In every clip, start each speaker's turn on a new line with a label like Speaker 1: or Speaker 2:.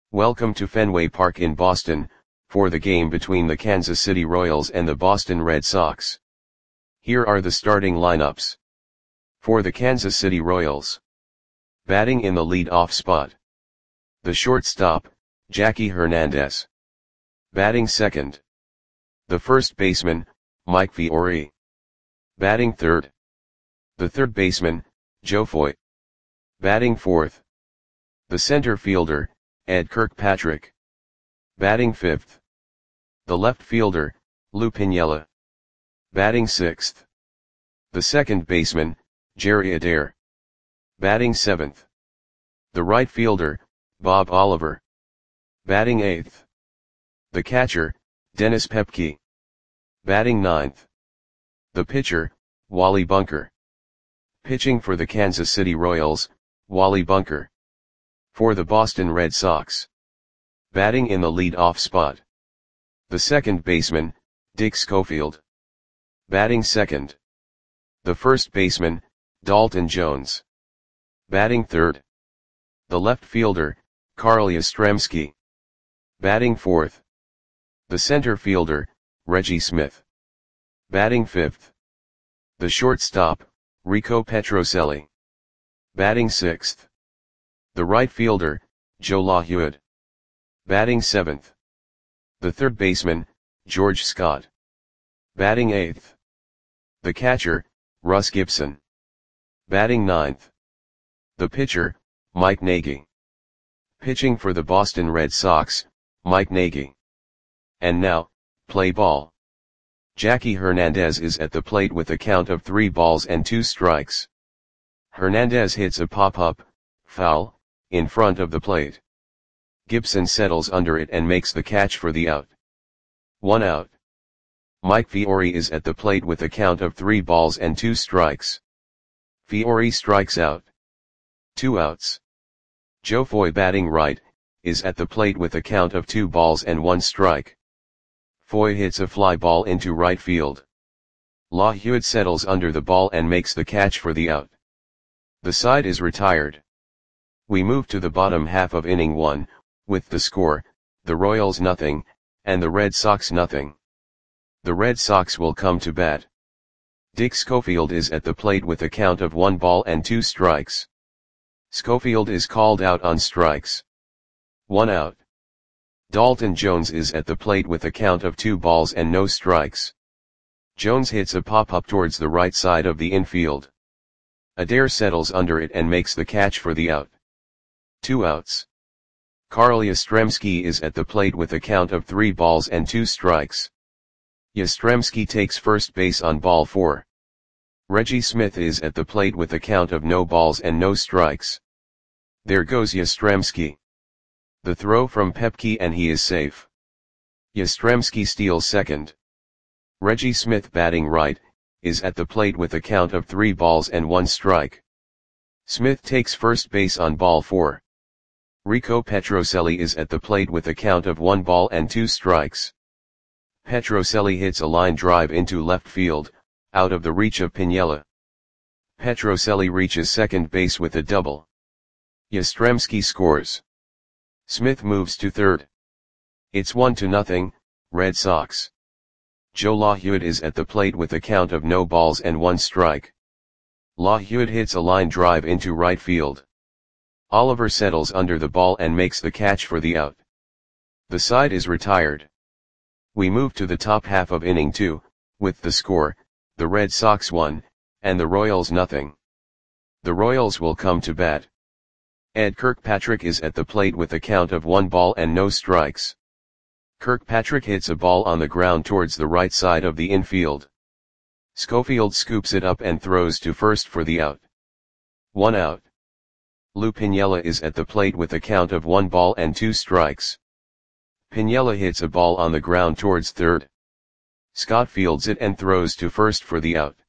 Speaker 1: Welcome to Fenway Park in Boston, for the game between the Kansas City Royals and the Boston Red Sox. Here are the starting lineups. For the Kansas City Royals. Batting in the lead-off spot. The shortstop, Jackie Hernandez. Batting second. The first baseman, Mike Fiore. Batting third. The third baseman, Joe Foy. Batting fourth. The center fielder, Ed Kirkpatrick. Batting fifth. The left fielder, Lou Piniella. Batting sixth. The second baseman, Jerry Adair. Batting seventh. The right fielder, Bob Oliver. Batting eighth. The catcher, Dennis Pepke. Batting ninth. The pitcher, Wally Bunker. Pitching for the Kansas City Royals, Wally Bunker. For the Boston Red Sox. Batting in the lead-off spot. The second baseman, Dick Schofield. Batting second. The first baseman, Dalton Jones. Batting third. The left fielder, Carl Yastrzemski. Batting fourth. The center fielder, Reggie Smith. Batting fifth. The shortstop, Rico Petrocelli. Batting sixth. The right fielder, Joe LaHuyd. Batting seventh. The third baseman, George Scott. Batting eighth. The catcher, Russ Gibson. Batting ninth. The pitcher, Mike Nagy. Pitching for the Boston Red Sox, Mike Nagy. And now, play ball. Jackie Hernandez is at the plate with a count of 3 balls and 2 strikes. Hernandez hits a pop-up, foul, in front of the plate. Gibson settles under it and makes the catch for the out. 1 out. Mike Fiore is at the plate with a count of 3 balls and 2 strikes. Fiore strikes out. 2 outs. Joe Foy, batting right, is at the plate with a count of 2 balls and 1 strike. Foy hits a fly ball into right field. LaHuyd settles under the ball and makes the catch for the out. The side is retired. We move to the bottom half of inning 1, with the score, the Royals nothing, and the Red Sox nothing. The Red Sox will come to bat. Dick Schofield is at the plate with a count of 1 ball and 2 strikes. Schofield is called out on strikes. 1 out. Dalton Jones is at the plate with a count of 2 balls and no strikes. Jones hits a pop-up towards the right side of the infield. Adair settles under it and makes the catch for the out. 2 outs. Carl Yastrzemski is at the plate with a count of 3 balls and 2 strikes. Yastrzemski takes first base on ball 4. Reggie Smith is at the plate with a count of no balls and no strikes. There goes Yastrzemski. The throw from Pepke and he is safe. Yastrzemski steals second. Reggie Smith, batting right, is at the plate with a count of 3 balls and 1 strike. Smith takes first base on ball 4. Rico Petrocelli is at the plate with a count of 1 ball and 2 strikes. Petrocelli hits a line drive into left field, out of the reach of Piniella. Petrocelli reaches second base with a double. Yastrzemski scores. Smith moves to third. It's 1-0, Red Sox. Joe LaHuyd is at the plate with a count of no balls and 1 strike. LaHuyd hits a line drive into right field. Oliver settles under the ball and makes the catch for the out. The side is retired. We move to the top half of inning 2, with the score, the Red Sox 1, and the Royals nothing. The Royals will come to bat. Ed Kirkpatrick is at the plate with a count of 1 ball and no strikes. Kirkpatrick hits a ball on the ground towards the right side of the infield. Schofield scoops it up and throws to first for the out. 1 out. Lou Piniella is at the plate with a count of 1 ball and 2 strikes. Piniella hits a ball on the ground towards third. Scott fields it and throws to first for the out.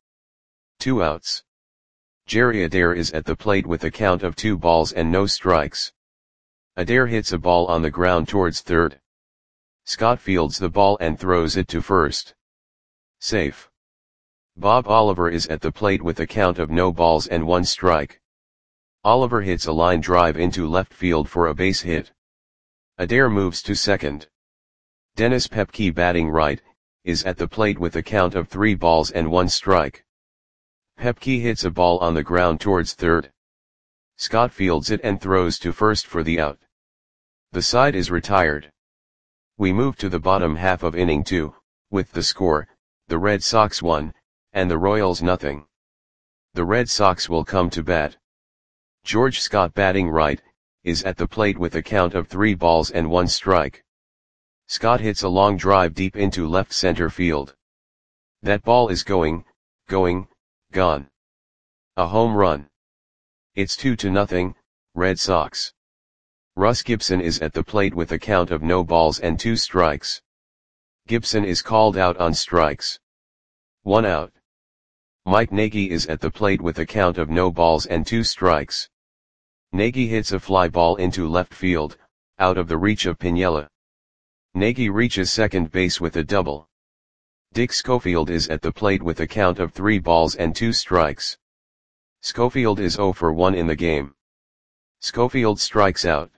Speaker 1: 2 outs. Jerry Adair is at the plate with a count of 2 balls and no strikes. Adair hits a ball on the ground towards third. Scott fields the ball and throws it to first. Safe. Bob Oliver is at the plate with a count of no balls and 1 strike. Oliver hits a line drive into left field for a base hit. Adair moves to second. Dennis Pepke, batting right, is at the plate with a count of 3 balls and 1 strike. Pepke hits a ball on the ground towards third. Scott fields it and throws to first for the out. The side is retired. We move to the bottom half of inning 2, with the score, the Red Sox 1, and the Royals nothing. The Red Sox will come to bat. George Scott, batting right, is at the plate with a count of 3 balls and 1 strike. Scott hits a long drive deep into left center field. That ball is gone. A home run. It's 2-0, Red Sox. Russ Gibson is at the plate with a count of no balls and 2 strikes. Gibson is called out on strikes. 1 out. Mike Nagy is at the plate with a count of no balls and 2 strikes. Nagy hits a fly ball into left field, out of the reach of Piniella. Nagy reaches second base with a double. Dick Schofield is at the plate with a count of 3 balls and 2 strikes. Schofield is 0 for 1 in the game. Schofield strikes out.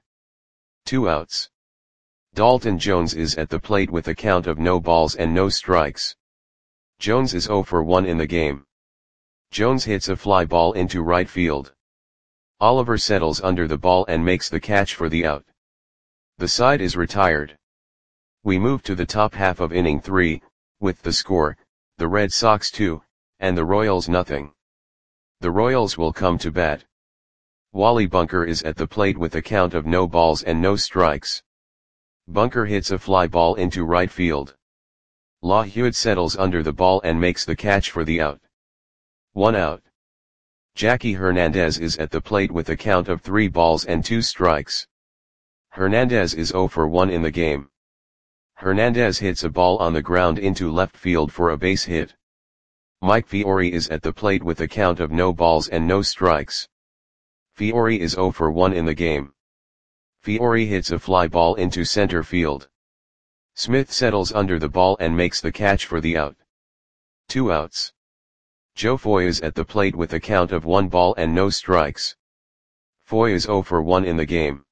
Speaker 1: 2 outs. Dalton Jones is at the plate with a count of no balls and no strikes. Jones is 0 for 1 in the game. Jones hits a fly ball into right field. Oliver settles under the ball and makes the catch for the out. The side is retired. We move to the top half of inning 3, with the score, the Red Sox 2, and the Royals nothing. The Royals will come to bat. Wally Bunker is at the plate with a count of no balls and no strikes. Bunker hits a fly ball into right field. Law Hewitt settles under the ball and makes the catch for the out. 1 out. Jackie Hernandez is at the plate with a count of 3 balls and 2 strikes. Hernandez is 0 for 1 in the game. Hernandez hits a ball on the ground into left field for a base hit. Mike Fiore is at the plate with a count of no balls and no strikes. Fiore is 0 for 1 in the game. Fiore hits a fly ball into center field. Smith settles under the ball and makes the catch for the out. 2 outs. Joe Foy is at the plate with a count of 1 ball and no strikes. Foy is 0 for 1 in the game.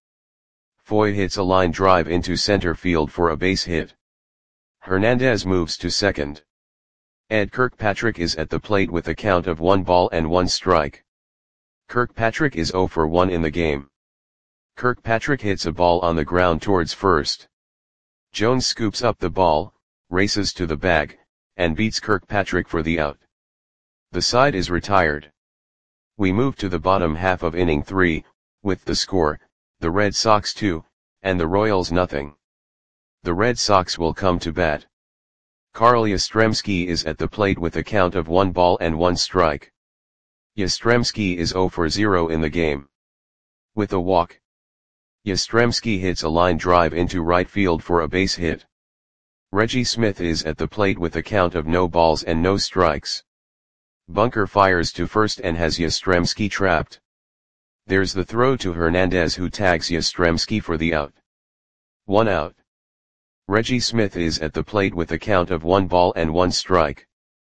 Speaker 1: Foy hits a line drive into center field for a base hit. Hernandez moves to second. Ed Kirkpatrick is at the plate with a count of 1 ball and 1 strike. Kirkpatrick is 0 for 1 in the game. Kirkpatrick hits a ball on the ground towards first. Jones scoops up the ball, races to the bag, and beats Kirkpatrick for the out. The side is retired. We move to the bottom half of inning 3, with the score, the Red Sox 2, and the Royals nothing. The Red Sox will come to bat. Carl Yastrzemski is at the plate with a count of 1 ball and 1 strike. Yastrzemski is 0 for 0 in the game. With a walk. Yastrzemski hits a line drive into right field for a base hit. Reggie Smith is at the plate with a count of no balls and no strikes. Bunker fires to first and has Yastrzemski trapped. There's the throw to Hernandez, who tags Yastrzemski for the out. 1 out. Reggie Smith is at the plate with a count of 1 ball and 1 strike.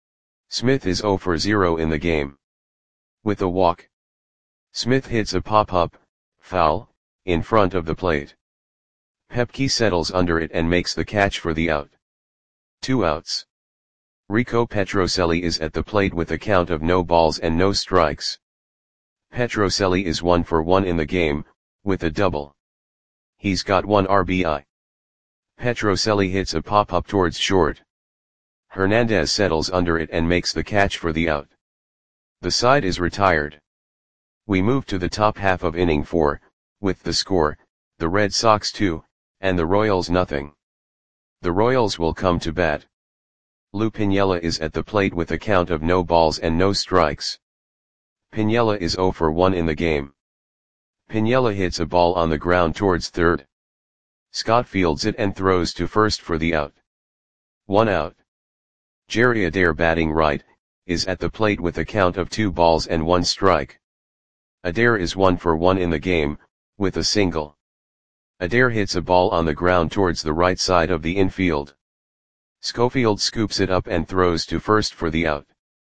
Speaker 1: Smith is 0 for 0 in the game. With a walk. Smith hits a pop-up, foul, in front of the plate. Pepke settles under it and makes the catch for the out. 2 outs. Rico Petrocelli is at the plate with a count of no balls and no strikes. Petrocelli is 1 for 1 in the game, with a double. He's got 1 RBI. Petrocelli hits a pop-up towards short. Hernandez settles under it and makes the catch for the out. The side is retired. We move to the top half of inning 4, with the score, the Red Sox 2, and the Royals nothing. The Royals will come to bat. Lou Piniella is at the plate with a count of no balls and no strikes. Piniella is 0 for 1 in the game. Piniella hits a ball on the ground towards third. Scott fields it and throws to first for the out. 1 out. Jerry Adair, batting right, is at the plate with a count of 2 balls and 1 strike. Adair is 1 for 1 in the game, with a single. Adair hits a ball on the ground towards the right side of the infield. Schofield scoops it up and throws to first for the out.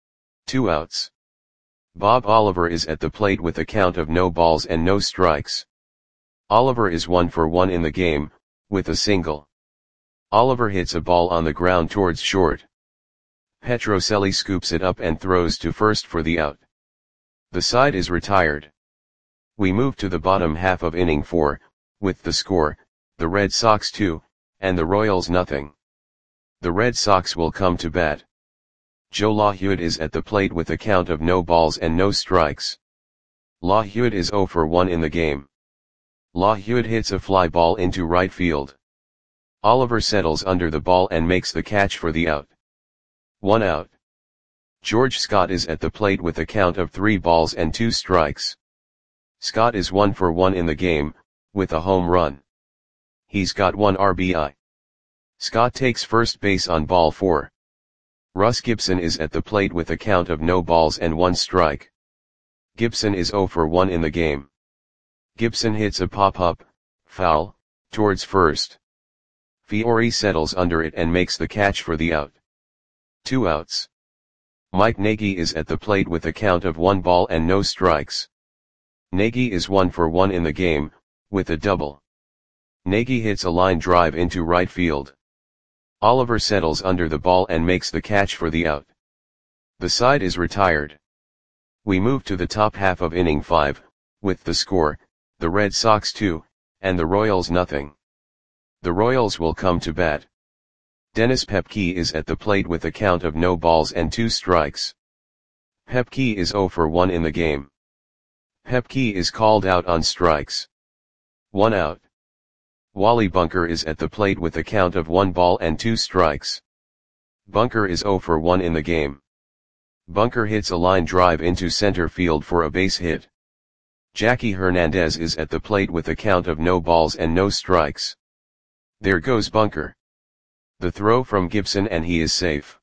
Speaker 1: 2 outs. Bob Oliver is at the plate with a count of no balls and no strikes. Oliver is 1 for 1 in the game, with a single. Oliver hits a ball on the ground towards short. Petrocelli scoops it up and throws to first for the out. The side is retired. We move to the bottom half of inning 4, with the score, the Red Sox 2, and the Royals nothing. The Red Sox will come to bat. Joe LaHewitt is at the plate with a count of no balls and no strikes. LaHewitt is 0 for 1 in the game. LaHewitt hits a fly ball into right field. Oliver settles under the ball and makes the catch for the out. 1 out. George Scott is at the plate with a count of 3 balls and 2 strikes. Scott is 1 for 1 in the game, with a home run. He's got 1 RBI. Scott takes first base on ball 4. Russ Gibson is at the plate with a count of no balls and 1 strike. Gibson is 0 for 1 in the game. Gibson hits a pop-up, foul, towards first. Fiore settles under it and makes the catch for the out. 2 outs. Mike Nagy is at the plate with a count of 1 ball and no strikes. Nagy is 1 for 1 in the game, with a double. Nagy hits a line drive into right field. Oliver settles under the ball and makes the catch for the out. The side is retired. We move to the top half of inning 5, with the score, the Red Sox 2, and the Royals nothing. The Royals will come to bat. Dennis Pepke is at the plate with a count of no balls and 2 strikes. Pepke is 0 for 1 in the game. Pepke is called out on strikes. 1 out. Wally Bunker is at the plate with a count of 1 ball and 2 strikes. Bunker is 0 for 1 in the game. Bunker hits a line drive into center field for a base hit. Jackie Hernandez is at the plate with a count of no balls and no strikes. There goes Bunker. The throw from Gibson and he is safe.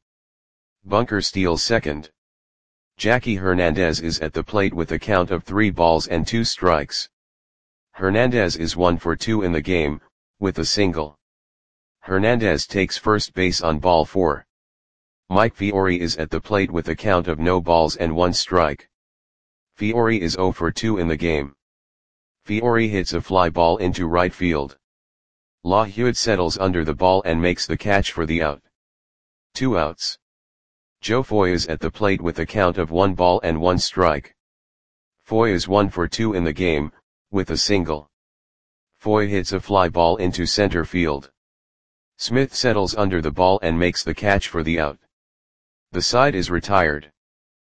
Speaker 1: Bunker steals second. Jackie Hernandez is at the plate with a count of 3 balls and 2 strikes. Hernandez is 1 for 2 in the game, with a single. Hernandez takes first base on ball 4. Mike Fiore is at the plate with a count of no balls and 1 strike. Fiore is 0 for 2 in the game. Fiore hits a fly ball into right field. LaHewitt settles under the ball and makes the catch for the out. 2 outs. Joe Foy is at the plate with a count of 1 ball and 1 strike. Foy is 1 for 2 in the game, with a single. Foy hits a fly ball into center field. Smith settles under the ball and makes the catch for the out. The side is retired.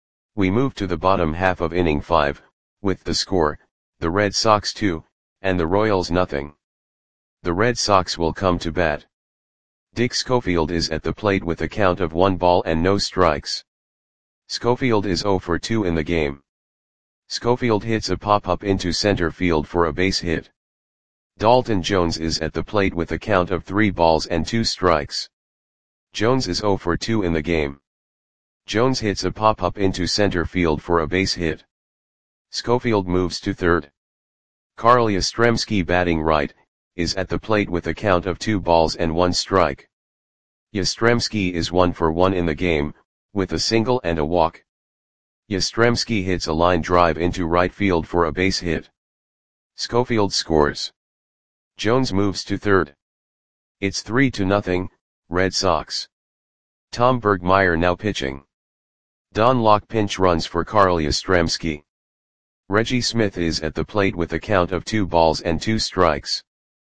Speaker 1: We move to the bottom half of inning 5, with the score, the Red Sox 2, and the Royals nothing. The Red Sox will come to bat. Dick Schofield is at the plate with a count of 1 ball and no strikes. Schofield is 0 for 2 in the game. Schofield hits a pop-up into center field for a base hit. Dalton Jones is at the plate with a count of 3 balls and 2 strikes. Jones is 0 for 2 in the game. Jones hits a pop-up into center field for a base hit. Schofield moves to third. Carl Yastrzemski, batting right, is at the plate with a count of 2 balls and 1 strike. Yastrzemski is 1 for 1 in the game, with a single and a walk. Yastrzemski hits a line drive into right field for a base hit. Schofield scores. Jones moves to third. It's 3-0, Red Sox. Tom Bergmeyer now pitching. Don Locke pinch runs for Carl Yastrzemski. Reggie Smith is at the plate with a count of 2 balls and 2 strikes.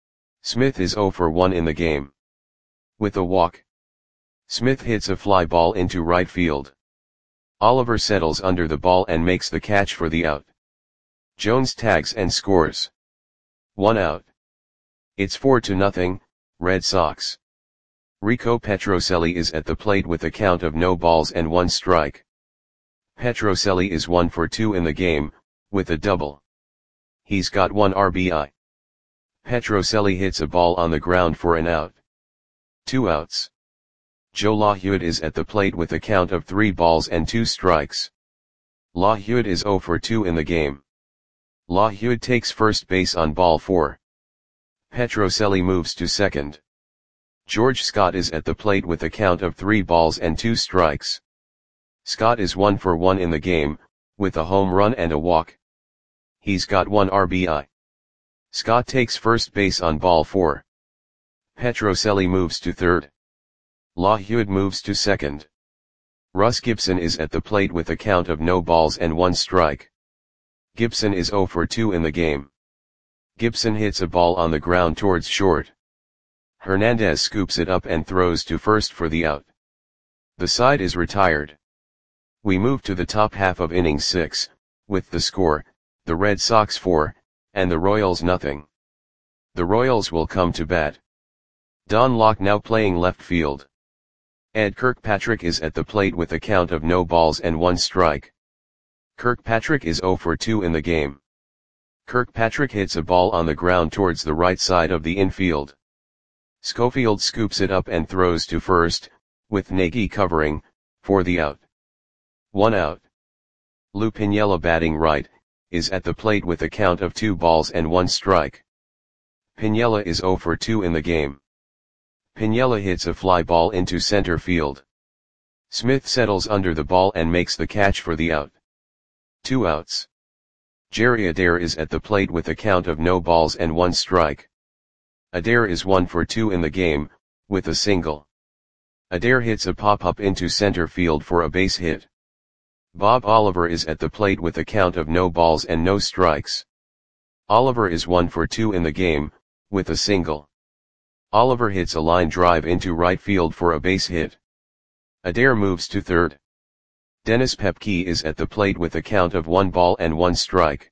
Speaker 1: Smith is 0 for 1 in the game. With a walk. Smith hits a fly ball into right field. Oliver settles under the ball and makes the catch for the out. Jones tags and scores. 1 out. It's 4-0, Red Sox. Rico Petrocelli is at the plate with a count of no balls and 1 strike. Petrocelli is 1 for 2 in the game, with a double. He's got 1 RBI. Petrocelli hits a ball on the ground for an out. 2 outs. Joe LaHewitt is at the plate with a count of 3 balls and 2 strikes. LaHewitt is 0 for 2 in the game. LaHewitt takes first base on ball 4. Petrocelli moves to second. George Scott is at the plate with a count of 3 balls and 2 strikes. Scott is 1 for 1 in the game, with a home run and a walk. He's got 1 RBI. Scott takes first base on ball 4. Petrocelli moves to third. Lahoud moves to second. Russ Gibson is at the plate with a count of no balls and 1 strike. Gibson is 0 for 2 in the game. Gibson hits a ball on the ground towards short. Hernandez scoops it up and throws to first for the out. The side is retired. We move to the top half of inning 6, with the score, the Red Sox 4, and the Royals nothing. The Royals will come to bat. Don Locke now playing left field. Ed Kirkpatrick is at the plate with a count of no balls and 1 strike. Kirkpatrick is 0 for 2 in the game. Kirkpatrick hits a ball on the ground towards the right side of the infield. Schofield scoops it up and throws to first, with Nagy covering, for the out. 1 out. Lou Piniella batting right, is at the plate with a count of 2 balls and 1 strike. Piniella is 0 for 2 in the game. Piniella hits a fly ball into center field. Smith settles under the ball and makes the catch for the out. 2 outs. Jerry Adair is at the plate with a count of no balls and 1 strike. Adair is 1 for 2 in the game, with a single. Adair hits a pop-up into center field for a base hit. Bob Oliver is at the plate with a count of no balls and no strikes. Oliver is 1 for 2 in the game, with a single. Oliver hits a line drive into right field for a base hit. Adair moves to third. Dennis Pepke is at the plate with a count of 1 ball and 1 strike.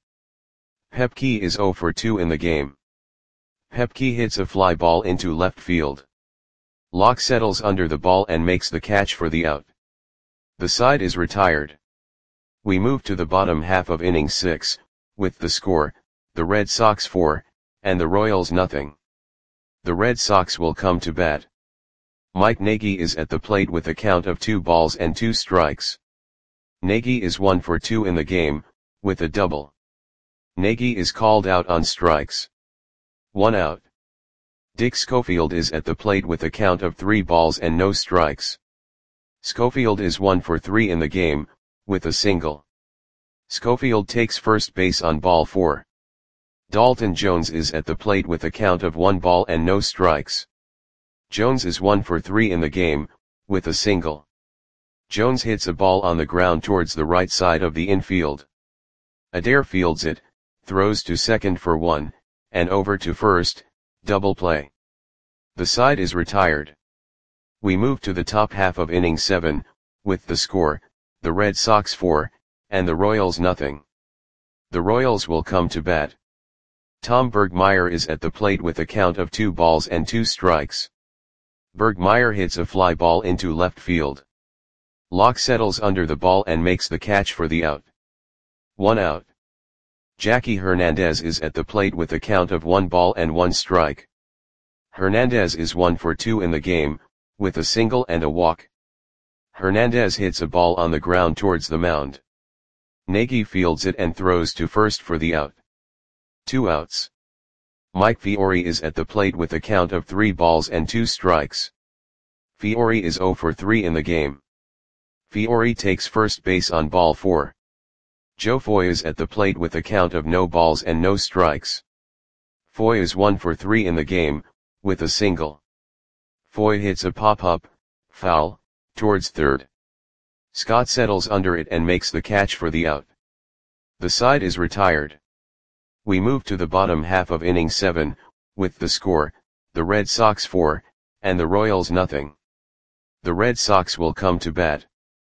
Speaker 1: Pepke is 0 for 2 in the game. Pepke hits a fly ball into left field. Locke settles under the ball and makes the catch for the out. The side is retired. We move to the bottom half of inning 6, with the score, the Red Sox 4, and the Royals nothing. The Red Sox will come to bat. Mike Nagy is at the plate with a count of 2 balls and 2 strikes. Nagy is 1 for 2 in the game, with a double. Nagy is called out on strikes. 1 out. Dick Schofield is at the plate with a count of 3 balls and no strikes. Schofield is 1 for 3 in the game, with a single. Schofield takes first base on ball 4. Dalton Jones is at the plate with a count of 1 ball and no strikes. Jones is 1 for 3 in the game, with a single. Jones hits a ball on the ground towards the right side of the infield. Adair fields it, throws to second for 1, and over to first, double play. The side is retired. We move to the top half of inning 7, with the score, the Red Sox 4, and the Royals nothing. The Royals will come to bat. Tom Bergmeyer is at the plate with a count of 2 balls and 2 strikes. Bergmeyer hits a fly ball into left field. Locke settles under the ball and makes the catch for the out. 1 out. Jackie Hernandez is at the plate with a count of 1 ball and 1 strike. Hernandez is 1 for 2 in the game, with a single and a walk. Hernandez hits a ball on the ground towards the mound. Nagy fields it and throws to first for the out. 2 outs. Mike Fiore is at the plate with a count of 3 balls and 2 strikes. Fiore is 0 for 3 in the game. Fiore takes first base on ball 4. Joe Foy is at the plate with a count of no balls and no strikes. Foy is 1 for 3 in the game, with a single. Foy hits a pop-up, foul, towards third. Scott settles under it and makes the catch for the out. The side is retired. We move to the bottom half of inning 7, with the score, the Red Sox 4, and the Royals nothing. The Red Sox will come to bat.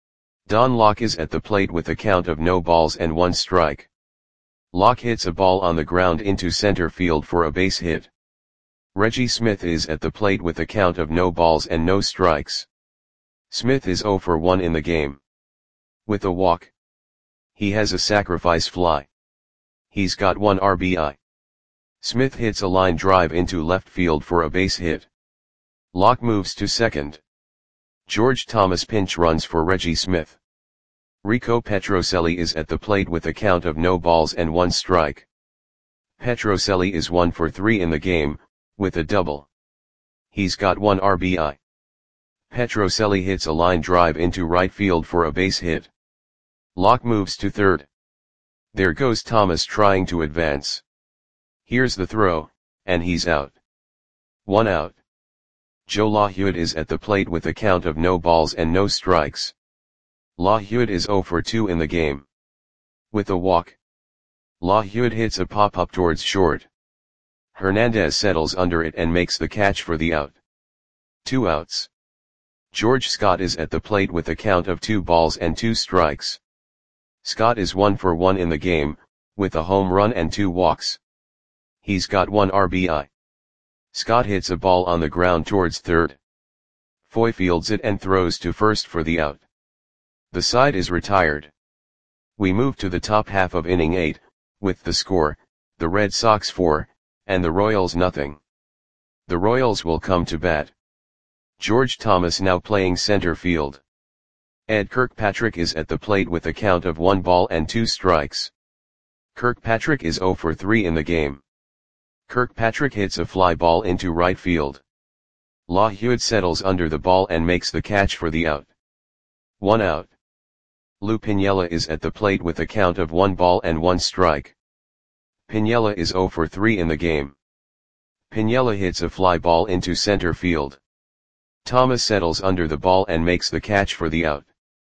Speaker 1: Don Locke is at the plate with a count of no balls and 1 strike. Locke hits a ball on the ground into center field for a base hit. Reggie Smith is at the plate with a count of no balls and no strikes. Smith is 0 for 1 in the game. With a walk. He has a sacrifice fly. He's got 1 RBI. Smith hits a line drive into left field for a base hit. Locke moves to second. George Thomas pinch runs for Reggie Smith. Rico Petrocelli is at the plate with a count of no balls and 1 strike. Petrocelli is 1 for 3 in the game, with a double. He's got 1 RBI. Petrocelli hits a line drive into right field for a base hit. Locke moves to third. There goes Thomas trying to advance. Here's the throw, and he's out. 1 out. Joe LaHuet is at the plate with a count of no balls and no strikes. LaHuet is 0 for 2 in the game. With a walk, LaHuet hits a pop-up towards short. Hernandez settles under it and makes the catch for the out. 2 outs. George Scott is at the plate with a count of 2 balls and 2 strikes. Scott is 1 for 1 in the game, with a home run and 2 walks. He's got 1 RBI. Scott hits a ball on the ground towards third. Foy fields it and throws to first for the out. The side is retired. We move to the top half of inning 8, with the score, the Red Sox 4, and the Royals nothing. The Royals will come to bat. George Thomas now playing center field. Ed Kirkpatrick is at the plate with a count of 1 ball and 2 strikes. Kirkpatrick is 0 for 3 in the game. Kirkpatrick hits a fly ball into right field. LaHuet settles under the ball and makes the catch for the out. 1 out. Lou Piniella is at the plate with a count of 1 ball and 1 strike. Piniella is 0 for 3 in the game. Piniella hits a fly ball into center field. Thomas settles under the ball and makes the catch for the out.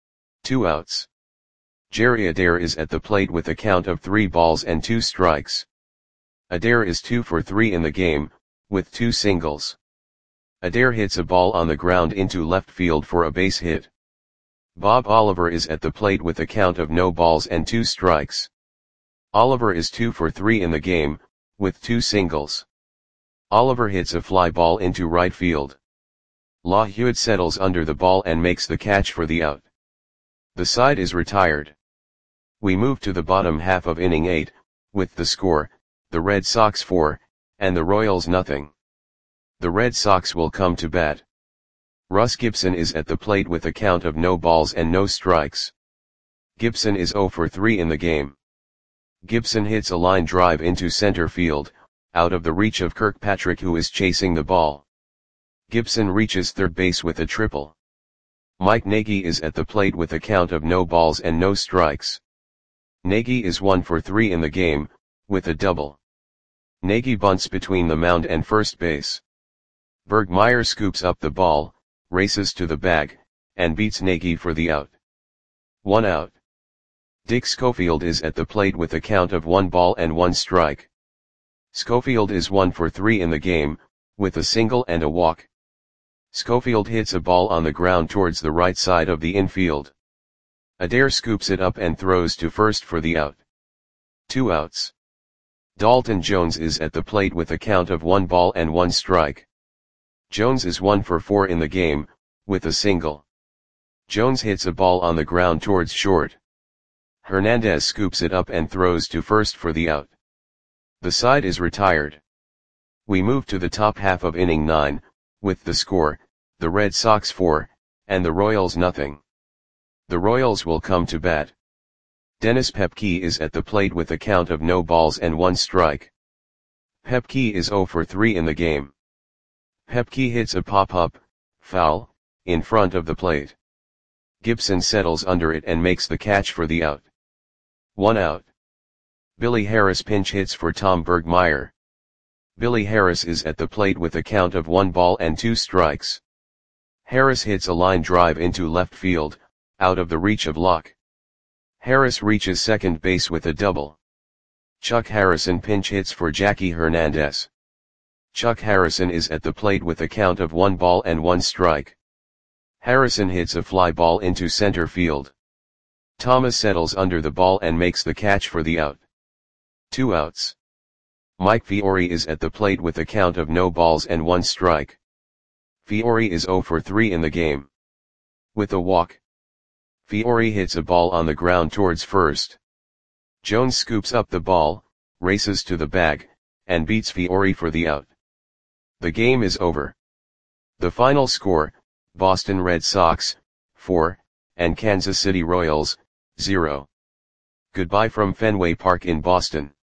Speaker 1: 2 outs. Jerry Adair is at the plate with a count of 3 balls and 2 strikes. Adair is 2 for 3 in the game, with 2 singles. Adair hits a ball on the ground into left field for a base hit. Bob Oliver is at the plate with a count of no balls and 2 strikes. Oliver is 2 for 3 in the game, with 2 singles. Oliver hits a fly ball into right field. LaHuet settles under the ball and makes the catch for the out. The side is retired. We move to the bottom half of inning 8, with the score, the Red Sox 4, and the Royals nothing. The Red Sox will come to bat. Russ Gibson is at the plate with a count of no balls and no strikes. Gibson is 0 for 3 in the game. Gibson hits a line drive into center field, out of the reach of Kirkpatrick who is chasing the ball. Gibson reaches third base with a triple. Mike Nagy is at the plate with a count of no balls and no strikes. Nagy is 1 for 3 in the game, with a double. Nagy bunts between the mound and first base. Bergmeyer scoops up the ball, races to the bag, and beats Nagy for the out. 1 out. Dick Schofield is at the plate with a count of 1 ball and 1 strike. Schofield is 1 for 3 in the game, with a single and a walk. Schofield hits a ball on the ground towards the right side of the infield. Adair scoops it up and throws to first for the out. 2 outs. Dalton Jones is at the plate with a count of 1 ball and 1 strike. Jones is 1 for 4 in the game, with a single. Jones hits a ball on the ground towards short. Hernandez scoops it up and throws to first for the out. The side is retired. We move to the top half of inning 9, with the score, the Red Sox 4, and the Royals nothing. The Royals will come to bat. Dennis Pepke is at the plate with a count of no balls and 1 strike. Pepke is 0 for 3 in the game. Pepke hits a pop-up, foul, in front of the plate. Gibson settles under it and makes the catch for the out. 1 out. Billy Harris pinch hits for Tom Bergmeyer. Billy Harris is at the plate with a count of 1 ball and 2 strikes. Harris hits a line drive into left field, out of the reach of Locke. Harris reaches second base with a double. Chuck Harrison pinch hits for Jackie Hernandez. Chuck Harrison is at the plate with a count of 1 ball and 1 strike. Harrison hits a fly ball into center field. Thomas settles under the ball and makes the catch for the out. 2 outs. Mike Fiore is at the plate with a count of no balls and 1 strike. Fiore is 0 for 3 in the game. With a walk, Fiore hits a ball on the ground towards first. Jones scoops up the ball, races to the bag, and beats Fiore for the out. The game is over. The final score, Boston Red Sox, 4, and Kansas City Royals, 0. Goodbye from Fenway Park in Boston.